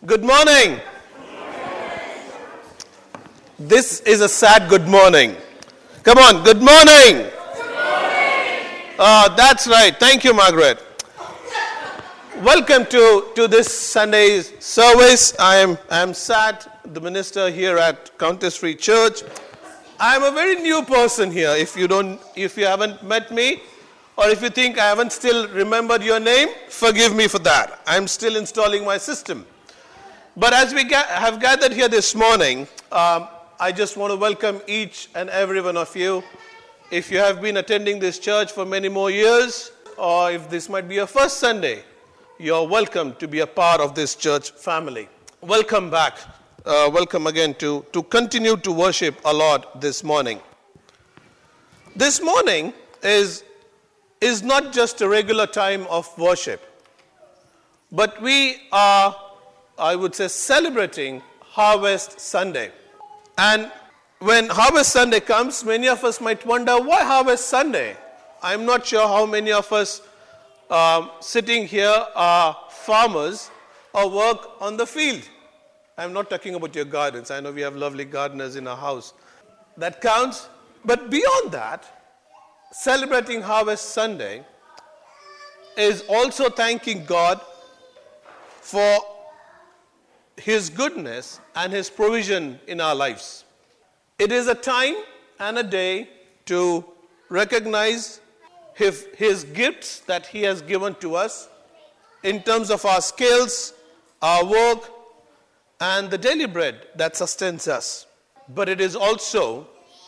Good morning. This is a sad good morning. Come on, good morning. That's right. Thank you, Margaret. Welcome to this Sunday's service. I am Sat, the minister here at Countess Free Church. I am a very new person here. If you haven't met me, or if you think I haven't still remembered your name, forgive me for that. I'm still installing my system. But as we have gathered here this morning, I just want to welcome each and every one of you. If you have been attending this church for many more years, or if this might be your first Sunday, you're welcome to be a part of this church family. Welcome back. Welcome again to continue to worship our Lord this morning. This morning is not just a regular time of worship, but we are, I would say, celebrating Harvest Sunday. And when Harvest Sunday comes, many of us might wonder, why Harvest Sunday? I'm not sure how many of us sitting here are farmers or work on the field. I'm not talking about your gardens. I know we have lovely gardeners in our house. That counts. But beyond that, celebrating Harvest Sunday is also thanking God for His goodness and His provision in our lives. It is a time and a day to recognize His gifts that He has given to us in terms of our skills, our work, and the daily bread that sustains us. But it is also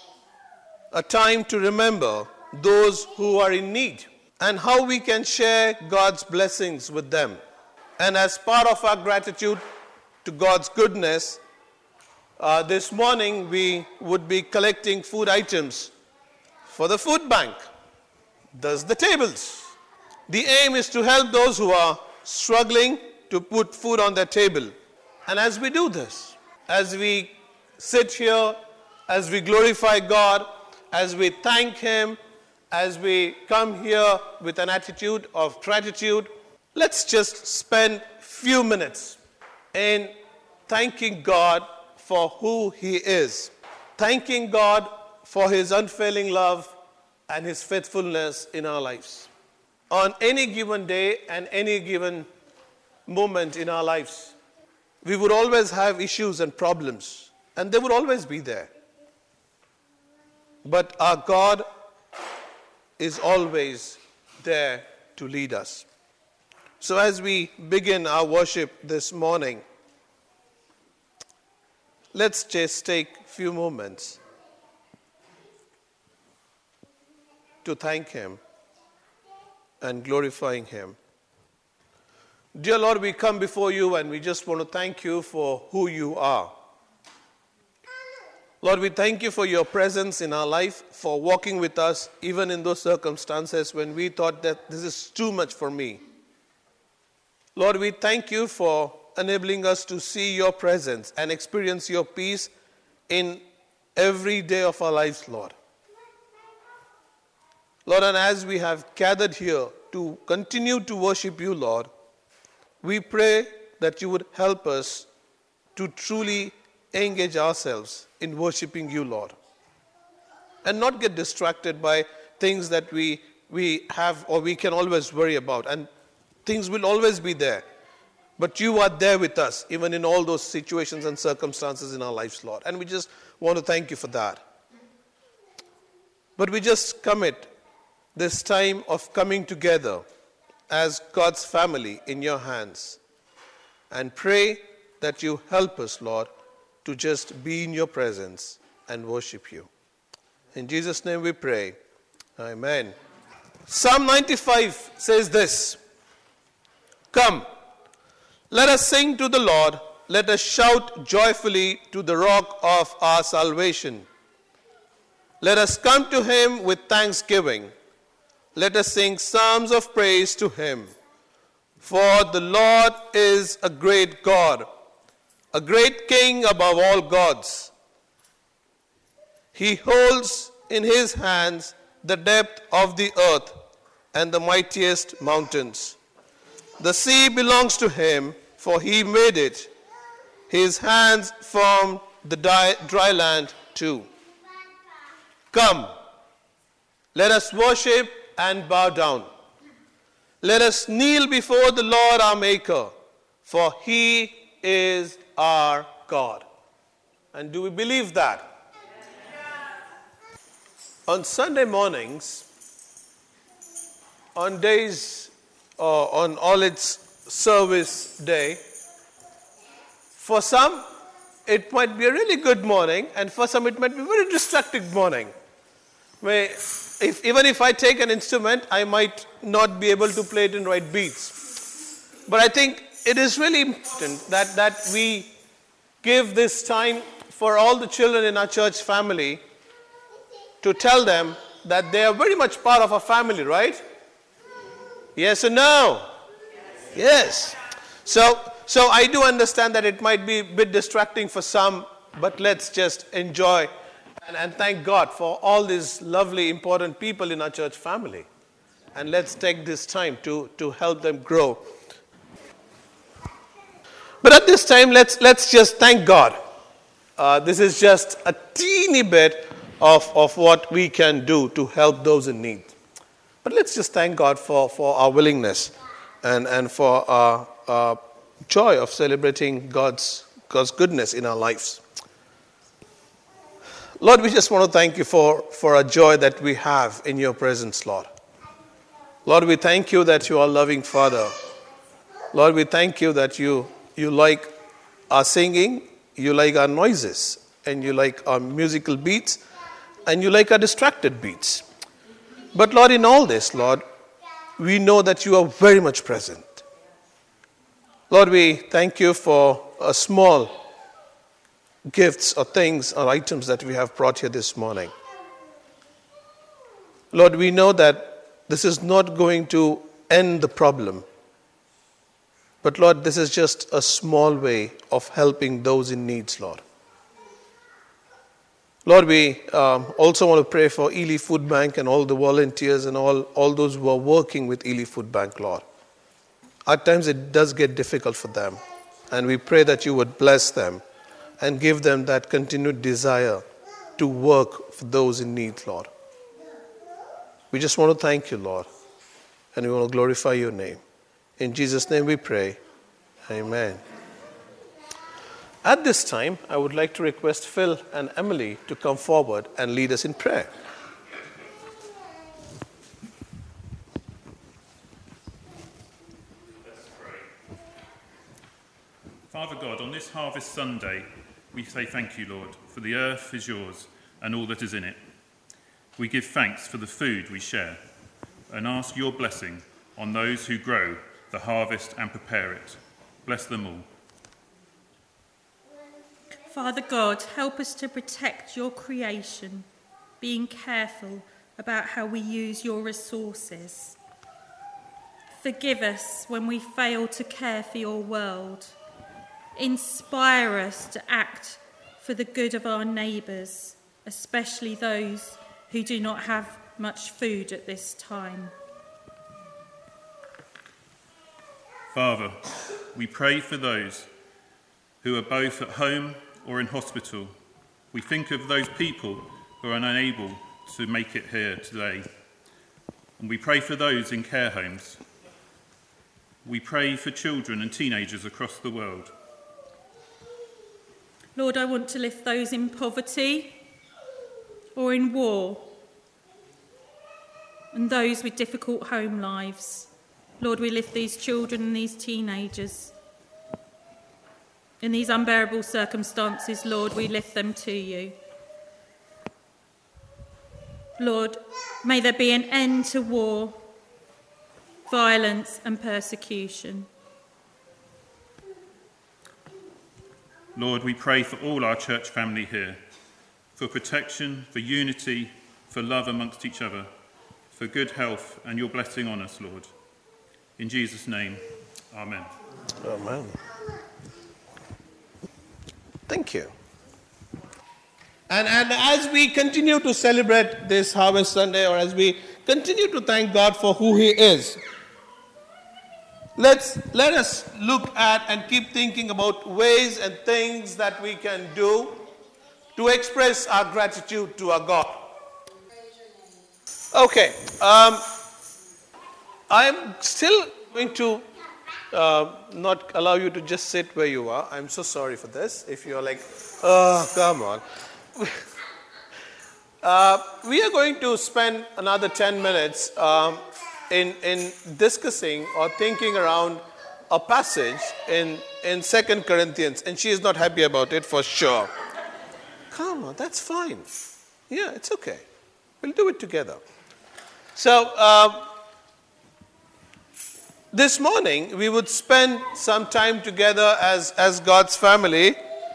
a time to remember those who are in need and how we can share God's blessings with them. And as part of our gratitude to God's goodness, this morning we would be collecting food items for the food bank, thus the tables. The aim is to help those who are struggling to put food on their table. And as we do this, as we sit here, as we glorify God, as we thank Him, as we come here with an attitude of gratitude, let's just spend few minutes in thanking God for who He is, thanking God for His unfailing love and His faithfulness in our lives. On any given day and any given moment in our lives, we would always have issues and problems, and they would always be there. But our God is always there to lead us. So as we begin our worship this morning, let's just take a few moments to thank Him and glorifying Him. Dear Lord, we come before You and we just want to thank You for who You are. Lord, we thank You for Your presence in our life, for walking with us even in those circumstances when we thought that this is too much for me. Lord, we thank You for enabling us to see Your presence and experience Your peace in every day of our lives, Lord. Lord, and as we have gathered here to continue to worship You, Lord, we pray that You would help us to truly engage ourselves in worshiping You, Lord, and not get distracted by things that we have or we can always worry about, and things will always be there. But You are there with us, even in all those situations and circumstances in our lives, Lord. And we just want to thank You for that. But we just commit this time of coming together as God's family in Your hands and pray that You help us, Lord, to just be in Your presence and worship You. In Jesus' name we pray. Amen. Psalm 95 says this: Come, let us sing to the Lord. Let us shout joyfully to the rock of our salvation. Let us come to Him with thanksgiving. Let us sing psalms of praise to Him. For the Lord is a great God, a great King above all gods. He holds in His hands the depth of the earth and the mightiest mountains. The sea belongs to Him, for He made it, His hands formed the dry land too. Come, let us worship and bow down. Let us kneel before the Lord our Maker, for He is our God. And do we believe that? On Sunday mornings, on days, on all its service day, for some it might be a really good morning, and for some it might be a very distracting morning. Even if I take an instrument, I might not be able to play it in right beats. But I think it is really important that we give this time for all the children in our church family to tell them that they are very much part of our family, right? Yes or no? Yes. So I do understand that it might be a bit distracting for some, but let's just enjoy and thank God for all these lovely, important people in our church family. And let's take this time to help them grow. But at this time, let's just thank God. This is just a teeny bit of what we can do to help those in need. But let's just thank God for our willingness and for our joy of celebrating God's goodness in our lives. Lord, we just want to thank you for a joy that we have in your presence, Lord. Lord, we thank you that you are a loving Father. Lord, we thank you that you like our singing, you like our noises, and you like our musical beats, and you like our distracted beats. But Lord, in all this, Lord, we know that you are very much present. Lord, we thank you for a small gifts or things or items that we have brought here this morning. Lord, we know that this is not going to end the problem. But Lord, this is just a small way of helping those in needs, Lord. Lord, we also want to pray for Ely Food Bank and all the volunteers and all those who are working with Ely Food Bank, Lord. At times it does get difficult for them. And we pray that you would bless them and give them that continued desire to work for those in need, Lord. We just want to thank you, Lord, and we want to glorify your name. In Jesus' name we pray. Amen. At this time, I would like to request Phil and Emily to come forward and lead us in prayer. Let's pray. Father God, on this Harvest Sunday, we say thank you, Lord, for the earth is yours and all that is in it. We give thanks for the food we share and ask your blessing on those who grow the harvest and prepare it. Bless them all. Father God, help us to protect your creation, being careful about how we use your resources. Forgive us when we fail to care for your world. Inspire us to act for the good of our neighbours, especially those who do not have much food at this time. Father, we pray for those who are both at home or in hospital. We think of those people who are unable to make it here today. And we pray for those in care homes. We pray for children and teenagers across the world. Lord, I want to lift those in poverty or in war and those with difficult home lives. Lord, we lift these children and these teenagers. In these unbearable circumstances, Lord, we lift them to you. Lord, may there be an end to war, violence and persecution. Lord, we pray for all our church family here, for protection, for unity, for love amongst each other, for good health and your blessing on us, Lord. In Jesus' name, amen. Amen. Thank you. And as we continue to celebrate this Harvest Sunday, or as we continue to thank God for who He is, let us look at and keep thinking about ways and things that we can do to express our gratitude to our God. Okay, I'm still going to not allow you to just sit where you are. I'm so sorry for this. If you're like, oh, come on. We are going to spend another 10 minutes in discussing or thinking around a passage in 2 Corinthians. And she is not happy about it for sure. Come on, that's fine. Yeah, it's okay. We'll do it together. So, this morning, we would spend some time together as God's family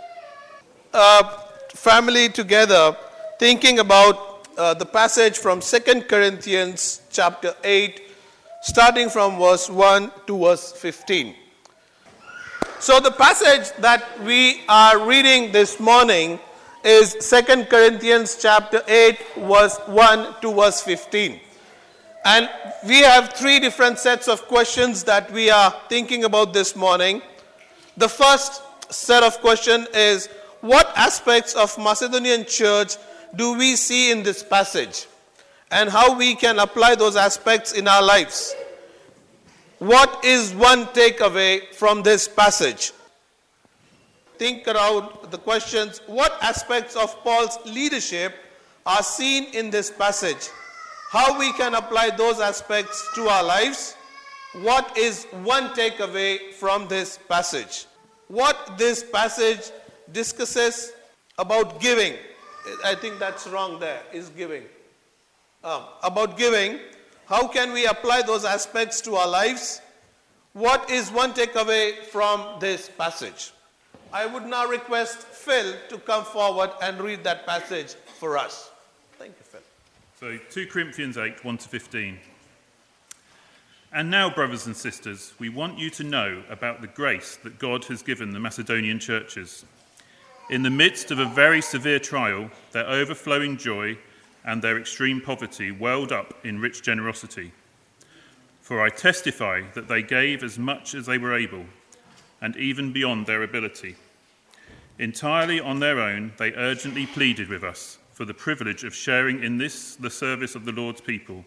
together, thinking about the passage from 2 Corinthians chapter 8, starting from verse 1 to verse 15. So the passage that we are reading this morning is 2 Corinthians chapter 8, verse 1 to verse 15. And we have three different sets of questions that we are thinking about this morning. The first set of questions is, what aspects of Macedonian church do we see in this passage? And how we can apply those aspects in our lives? What is one takeaway from this passage? Think around the questions, what aspects of Paul's leadership are seen in this passage? How we can apply those aspects to our lives? What is one takeaway from this passage? What this passage discusses about giving. I think that's wrong there, is giving. About giving. How can we apply those aspects to our lives? What is one takeaway from this passage? I would now request Phil to come forward and read that passage for us. Thank you, Phil. So 2 Corinthians 8, 1 to 15. And now, brothers and sisters, we want you to know about the grace that God has given the Macedonian churches. In the midst of a very severe trial, their overflowing joy and their extreme poverty welled up in rich generosity. For I testify that they gave as much as they were able, and even beyond their ability. Entirely on their own, they urgently pleaded with us for the privilege of sharing in this, the service of the Lord's people,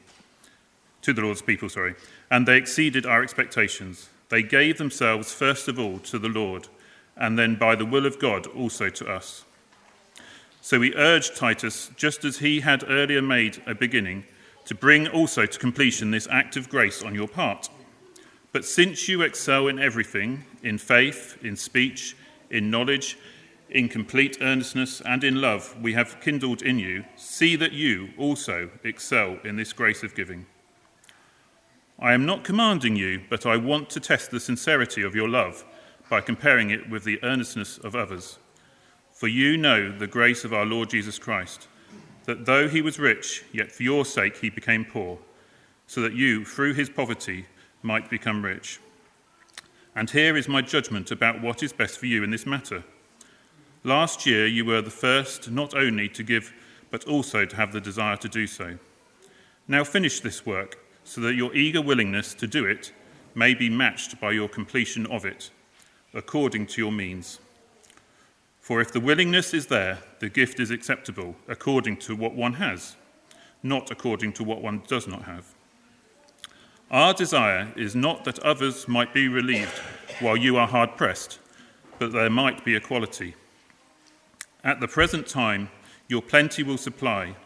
and they exceeded our expectations. They gave themselves first of all to the Lord, and then by the will of God also to us. So we urged Titus, just as he had earlier made a beginning, to bring also to completion this act of grace on your part. But since you excel in everything, in faith, in speech, in knowledge, in complete earnestness, and in love we have kindled in you, see that you also excel in this grace of giving. I am not commanding you, but I want to test the sincerity of your love by comparing it with the earnestness of others. For you know the grace of our Lord Jesus Christ, that though he was rich, yet for your sake he became poor, so that you, through his poverty, might become rich. And here is my judgment about what is best for you in this matter. Last year you were the first not only to give, but also to have the desire to do so. Now finish this work, so that your eager willingness to do it may be matched by your completion of it, according to your means. For if the willingness is there, the gift is acceptable according to what one has, not according to what one does not have. Our desire is not that others might be relieved while you are hard-pressed, but there might be equality. At the present time, your plenty will supply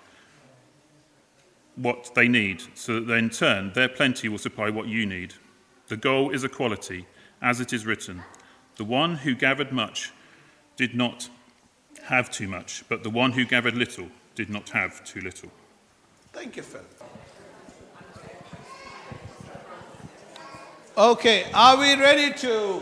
what they need, so that in turn their plenty will supply what you need. The goal is equality, as it is written, the one who gathered much did not have too much, but the one who gathered little did not have too little. Thank you, Phil. Okay, are we ready to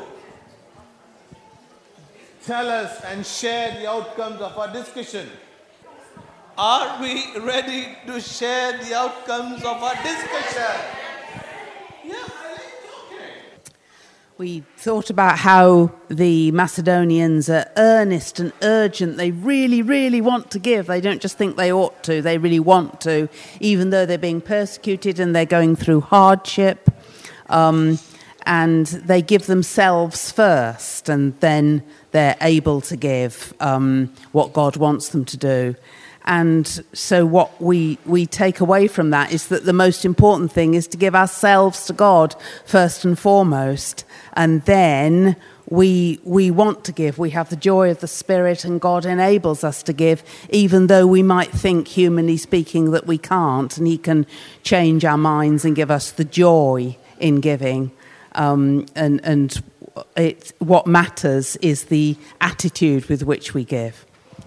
tell us and share the outcomes of our discussion? Are we ready to share the outcomes of our discussion? Yeah, okay. We thought about how the Macedonians are earnest and urgent. They really, really want to give. They don't just think they ought to. They really want to, even though they're being persecuted and they're going through hardship. and they give themselves first, and then they're able to give what God wants them to do. And so what we take away from that is that the most important thing is to give ourselves to God first and foremost, and then we want to give. We have the joy of the Spirit, and God enables us to give, even though we might think, humanly speaking, that we can't, and he can change our minds and give us the joy in giving. And what matters is the attitude with which we give.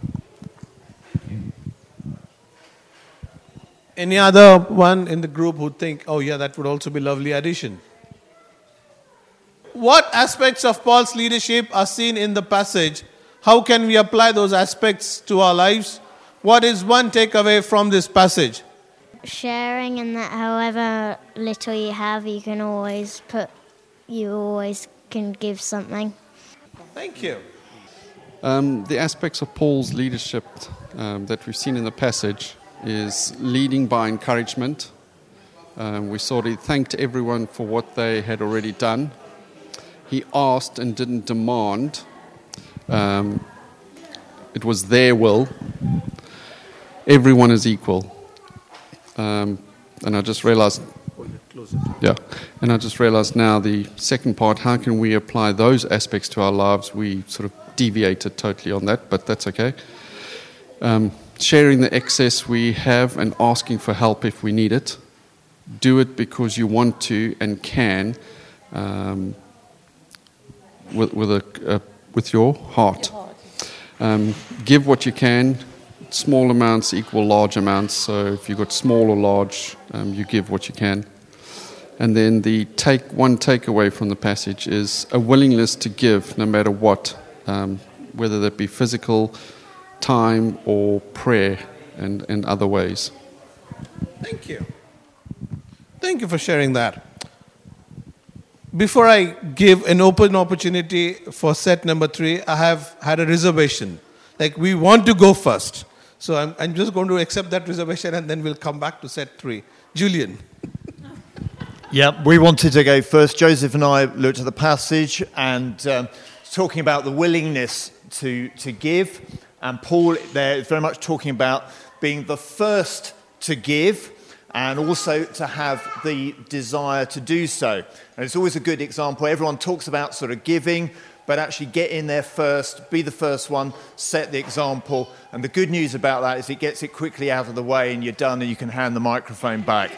Any other one in the group who think, oh yeah, that would also be a lovely addition? What aspects of Paul's leadership are seen in the passage? How can we apply those aspects to our lives? What is one takeaway from this passage? Sharing, and that however little you have, you always can give something. Thank you. The aspects of Paul's leadership that we've seen in the passage is leading by encouragement. We saw he thanked everyone for what they had already done. He asked and didn't demand. It was their will. Everyone is equal. And I just realized now the second part, how can we apply those aspects to our lives? We sort of deviated totally on that, but that's okay. Sharing the excess we have and asking for help if we need it. Do it because you want to and can, with your heart. Give what you can. Small amounts equal large amounts. So if you've got small or large, you give what you can. And then one takeaway from the passage is a willingness to give no matter what, whether that be physical, time or prayer and other ways. Thank you. Thank you for sharing that. Before I give an open opportunity for set number 3, I have had a reservation. Like, we want to go first. So I'm just going to accept that reservation, and then we'll come back to set 3. Julian. Yeah, we wanted to go first. Joseph and I looked at the passage and talking about the willingness to give. And Paul there is very much talking about being the first to give and also to have the desire to do so. And it's always a good example. Everyone talks about sort of giving, but actually get in there first, be the first one, set the example. And the good news about that is it gets it quickly out of the way and you're done and you can hand the microphone back.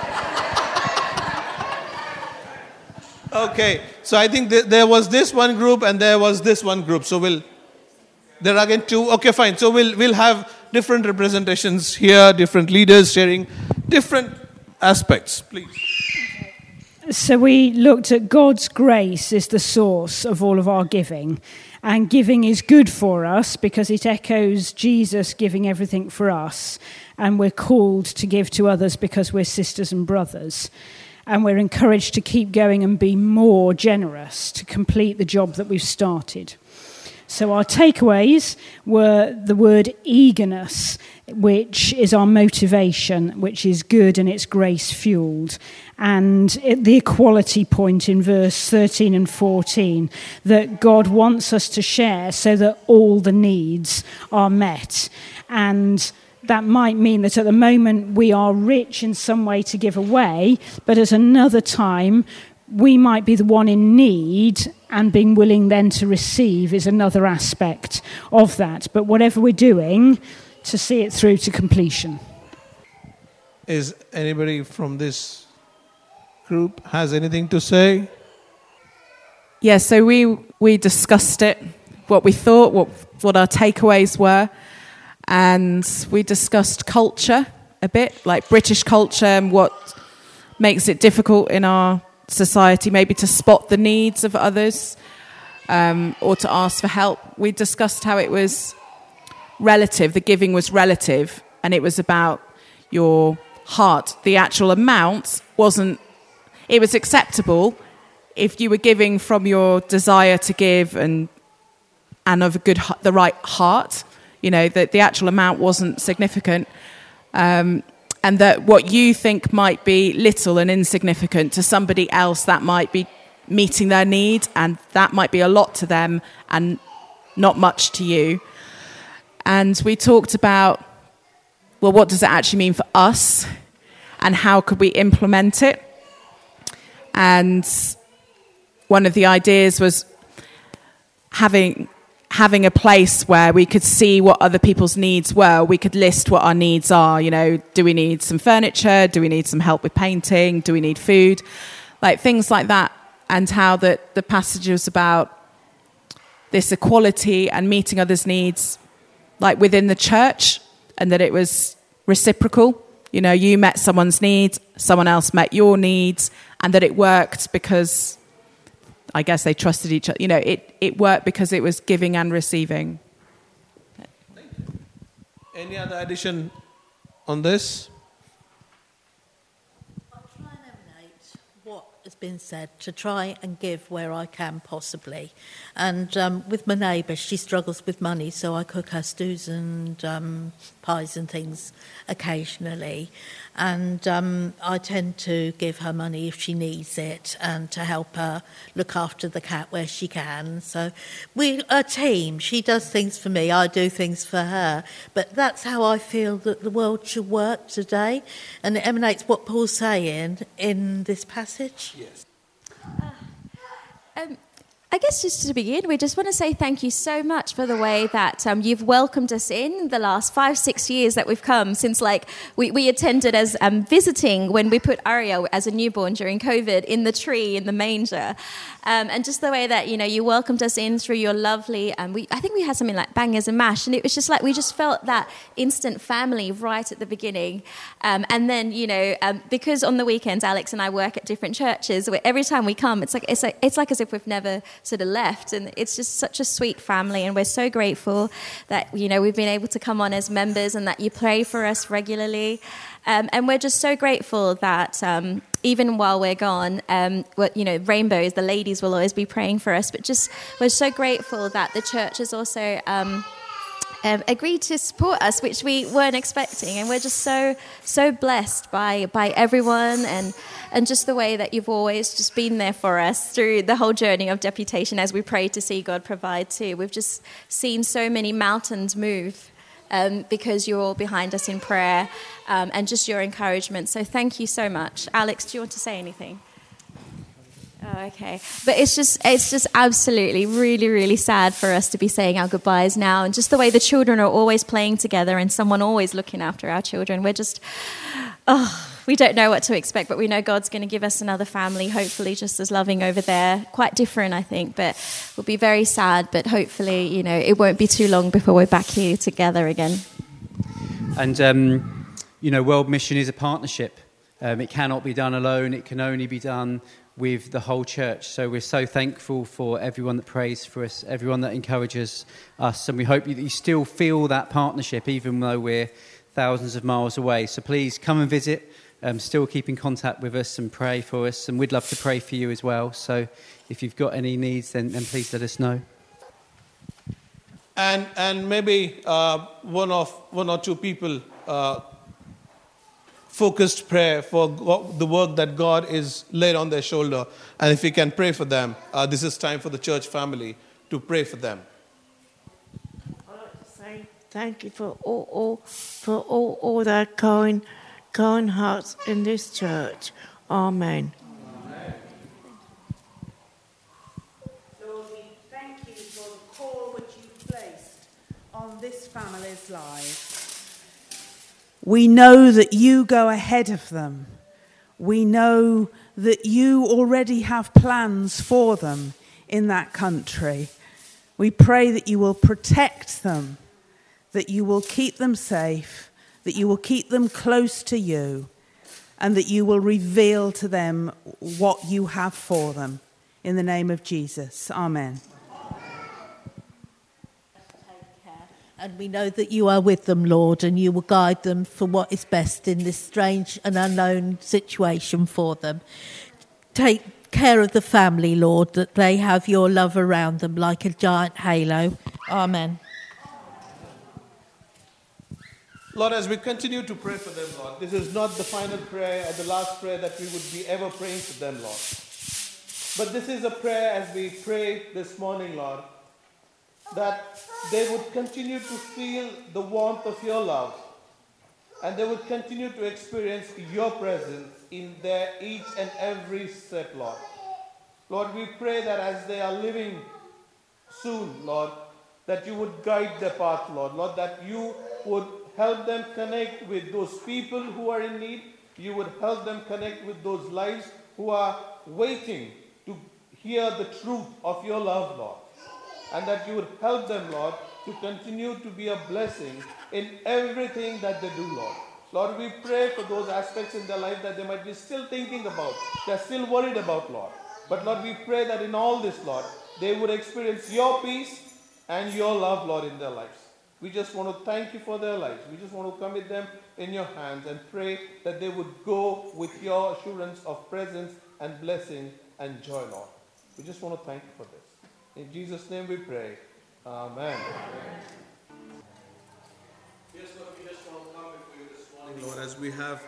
Okay, so I think there was this one group and there was this one group. So there are again 2. Okay, fine. So we'll have different representations here, different leaders sharing different aspects. Please. So we looked at God's grace is the source of all of our giving. And giving is good for us because it echoes Jesus giving everything for us. And we're called to give to others because we're sisters and brothers. And we're encouraged to keep going and be more generous to complete the job that we've started. So our takeaways were the word eagerness, which is our motivation, which is good and it's grace-fueled. And the equality point in verse 13 and 14, that God wants us to share so that all the needs are met. And that might mean that at the moment we are rich in some way to give away, but at another time we might be the one in need, and being willing then to receive is another aspect of that. But whatever we're doing, to see it through to completion. Is anybody from this group has anything to say? Yeah, so we discussed it, what we thought, what our takeaways were, and we discussed culture a bit, like British culture and what makes it difficult in our society maybe to spot the needs of others or to ask for help. We discussed how it was relative, the giving was relative, and it was about your heart. The actual amount it was acceptable if you were giving from your desire to give and of the right heart, that the actual amount wasn't significant. And that what you think might be little and insignificant, to somebody else that might be meeting their need, and that might be a lot to them and not much to you. And we talked about, well, what does it actually mean for us, and how could we implement it? And one of the ideas was having a place where we could see what other people's needs were. We could list what our needs are. You know, do we need some furniture? Do we need some help with painting? Do we need food? Like things like that. And how the passage was about this equality and meeting others' needs, like within the church, and that it was reciprocal. You know, you met someone's needs, someone else met your needs, and that it worked because I guess they trusted each other. You know, it worked because it was giving and receiving. Any other addition on this? I'll try and emanate what has been said, to try and give where I can possibly. And with my neighbour, she struggles with money, so I cook her stews and pies and things occasionally. And I tend to give her money if she needs it, and to help her look after the cat where she can. So we're a team. She does things for me, I do things for her. But that's how I feel that the world should work today. And it emanates what Paul's saying in this passage. Yes. I guess just to begin, we just want to say thank you so much for the way that you've welcomed us in the last 5-6 years that we've come since, like, we attended as visiting when we put Ariel as a newborn during COVID in the tree, in the manger. And just the way that, you know, you welcomed us in through your lovely, I think we had something like bangers and mash, and it was just like, we just felt that instant family right at the beginning. And then, you know, because on the weekends, Alex and I work at different churches, where every time we come, it's like as if we've never sort of left, and it's just such a sweet family, and we're so grateful that, you know, we've been able to come on as members and that you pray for us regularly. And we're just so grateful that even while we're gone, you know, Rainbows, the ladies will always be praying for us, but just we're so grateful that the church has also agreed to support us, which we weren't expecting. And we're just so blessed by everyone, and just the way that you've always just been there for us through the whole journey of deputation as we pray to see God provide too. We've just seen so many mountains move because you're all behind us in prayer, and just your encouragement. So thank you so much. Alex, do you want to say anything? Oh, okay. But it's just absolutely really, really sad for us to be saying our goodbyes now, and just the way the children are always playing together and someone always looking after our children. We're just, we don't know what to expect, but we know God's going to give us another family, hopefully just as loving over there. Quite different, I think, but we'll be very sad, but hopefully, you know, it won't be too long before we're back here together again. And, you know, World Mission is a partnership. It cannot be done alone. It can only be done with the whole church. So we're so thankful for everyone that prays for us, everyone that encourages us, and we hope that you still feel that partnership even though we're thousands of miles away. So please come and visit, still keep in contact with us and pray for us, and we'd love to pray for you as well. So if you've got any needs, then please let us know. And maybe one or two people focused prayer for the work that God is laid on their shoulder. And if we can pray for them, this is time for the church family to pray for them. I'd like to say thank you for all their kind hearts in this church. Amen. Lord, we thank you for the call which you've placed on this family's lives. We know that you go ahead of them. We know that you already have plans for them in that country. We pray that you will protect them, that you will keep them safe, that you will keep them close to you, and that you will reveal to them what you have for them. In the name of Jesus. Amen. And we know that you are with them, Lord, and you will guide them for what is best in this strange and unknown situation for them. Take care of the family, Lord, that they have your love around them like a giant halo. Amen. Lord, as we continue to pray for them, Lord, this is not the final prayer or the last prayer that we would be ever praying for them, Lord. But this is a prayer as we pray this morning, Lord, that they would continue to feel the warmth of your love, and they would continue to experience your presence in their each and every step, Lord. Lord, we pray that as they are living soon, Lord, that you would guide their path, Lord. Lord, that you would help them connect with those people who are in need. You would help them connect with those lives who are waiting to hear the truth of your love, Lord. And that you would help them, Lord, to continue to be a blessing in everything that they do, Lord. Lord, we pray for those aspects in their life that they might be still thinking about, they're still worried about, Lord. But Lord, we pray that in all this, Lord, they would experience your peace and your love, Lord, in their lives. We just want to thank you for their lives. We just want to commit them in your hands and pray that they would go with your assurance of presence and blessing and joy, Lord. We just want to thank you for this. In Jesus' name we pray. Amen. Yes, Lord, we just want to come before you this morning, Lord, as we have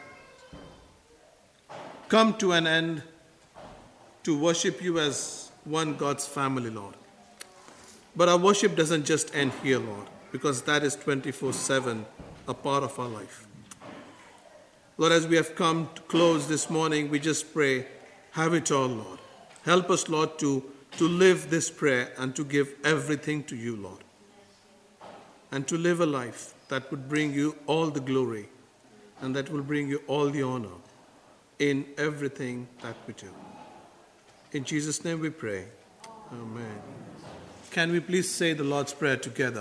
come to an end to worship you as one God's family, Lord. But our worship doesn't just end here, Lord, because that is 24/7 a part of our life. Lord, as we have come to close this morning, we just pray, have it all, Lord. Help us, Lord, to live this prayer and to give everything to you, Lord. And to live a life that would bring you all the glory and that will bring you all the honor in everything that we do. In Jesus' name we pray. Amen. Can we please say the Lord's Prayer together?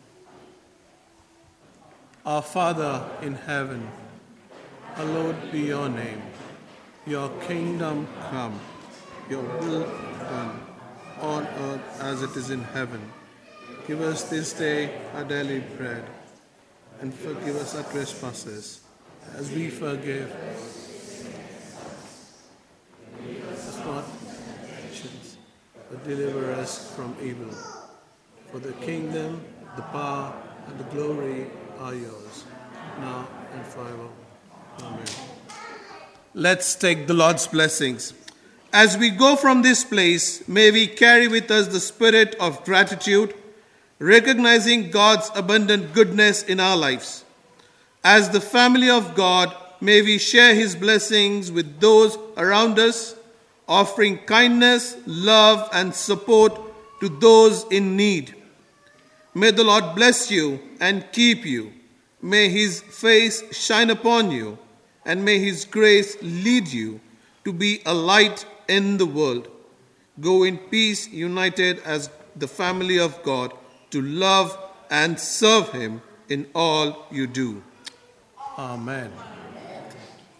Our Father in heaven, hallowed be your name. Your kingdom come, your will done on earth as it is in heaven. Give us this day our daily bread, and forgive us our trespasses, as we forgive. Us not temptations, but deliver us from evil. For the kingdom, the power, and the glory are yours, now and forever. Amen. Let's take the Lord's blessings. As we go from this place, may we carry with us the spirit of gratitude, recognizing God's abundant goodness in our lives. As the family of God, may we share his blessings with those around us, offering kindness, love, and support to those in need. May the Lord bless you and keep you. May his face shine upon you, and may his grace lead you to be a light in the world. Go in peace, united as the family of God, to love and serve him in all you do. Amen.